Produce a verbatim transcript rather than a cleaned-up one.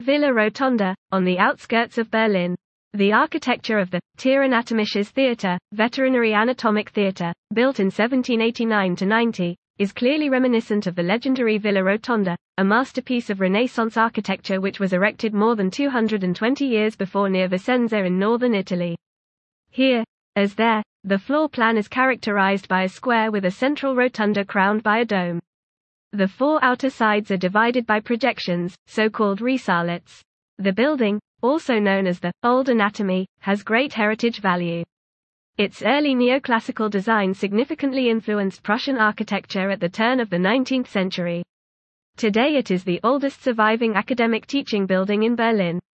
Villa Rotonda, on the outskirts of Berlin. The architecture of the Tieranatomisches Theater, Veterinary Anatomic Theater, built in seventeen eighty-nine to ninety, is clearly reminiscent of the legendary Villa Rotonda, a masterpiece of Renaissance architecture which was erected more than two hundred twenty years before near Vicenza in northern Italy. Here, as there, the floor plan is characterized by a square with a central rotunda crowned by a dome. The four outer sides are divided by projections, so-called risalettes. The building, also known as the Old Anatomy, has great heritage value. Its early neoclassical design significantly influenced Prussian architecture at the turn of the nineteenth century. Today it is the oldest surviving academic teaching building in Berlin.